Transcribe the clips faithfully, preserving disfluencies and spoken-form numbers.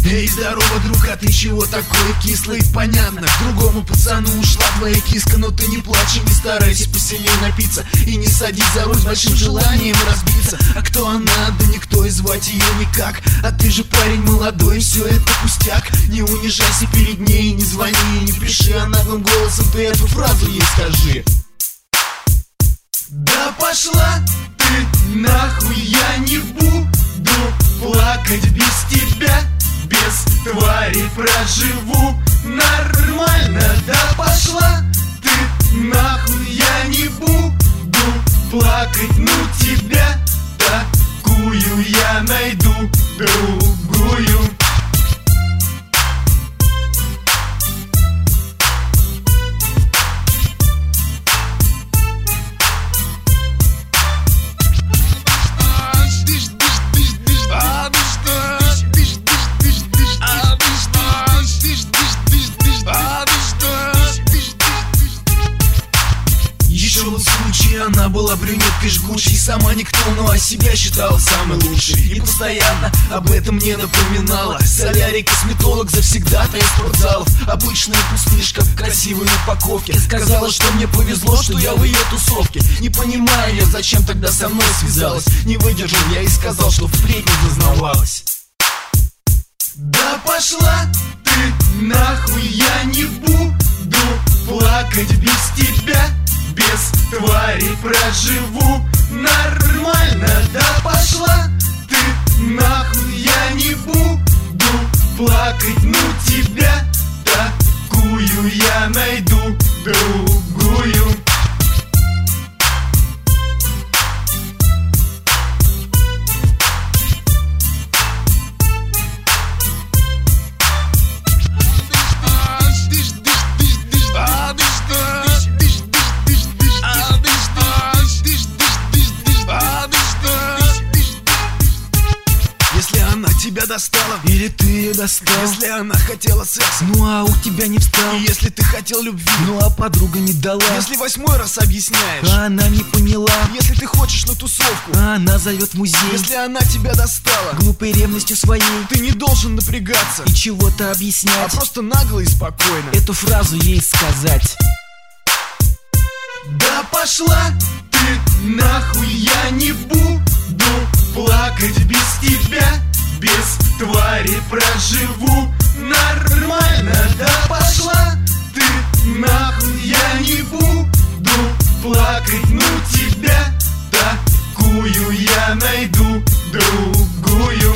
Эй, здорово, друг, а ты чего такой кислый? Понятно, к другому пацану ушла твоя киска. Но ты не плачь и не старайся посильнее напиться, и не садись за руль с большим желанием разбиться. А кто она? Да никто, и звать ее никак. А ты же парень молодой, все это пустяк. Не унижайся перед ней, не звони и не пиши, а наглым голосом ты эту фразу ей скажи. Да пошла ты нахуй, я не буду плакать без тебя. Без твари проживу нормально. Да пошла ты нахуй, я не буду плакать. Ну тебя такую я найду другую. Она была брюнеткой жгучей, сама никто, но о себя считала самой лучшей. И постоянно об этом мне напоминала. Солярий, косметолог, завсегдатая из спортзалов. Обычная пустышка в красивой упаковке. Сказала, что мне повезло, что я в ее тусовке. Не понимаю я, зачем тогда со мной связалась. Не выдержал я и сказал, что впредь не зазнавалась. Да пошла ты нахуй, я не буду плакать без тебя. Без твари проживу нормально. Да пошла ты нахуй, я не буду плакать. Ну тебя такую я найду другую. Тебя достала, или ты ее достал? Если она хотела секса, ну а у тебя не встал. И если ты хотел любви, ну а подруга не дала. Если восьмой раз объясняешь, а она не поняла. Если ты хочешь на тусовку, а она зовет в музей. Если она тебя достала глупой ревностью своей, ты не должен напрягаться и чего-то объяснять, а просто нагло и спокойно эту фразу ей сказать. Да пошла ты нахуй, я не буду плакать без тебя. Без твари проживу нормально. Да пошла ты нахуй, я не буду плакать. Ну тебя такую я найду другую.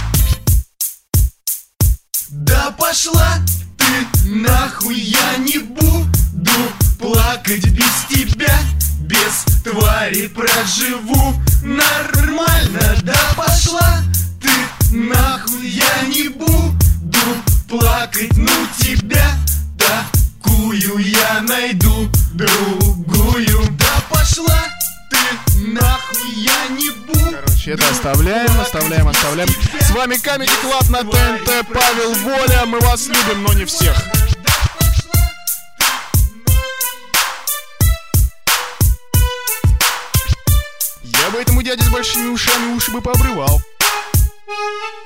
Да пошла ты нахуй, я не буду плакать без тебя. Без твари проживу нормально. Да пошла ты нахуй, я не буду плакать. Ну тебя такую я найду другую. Да пошла ты нахуй, я не буду. Короче, это оставляем, оставляем, оставляем. С вами Comedy Club на ТНТ, Павел Воля. Мы вас любим, но не всех. Я бы этому дяде с большими ушами уши бы пообрывал.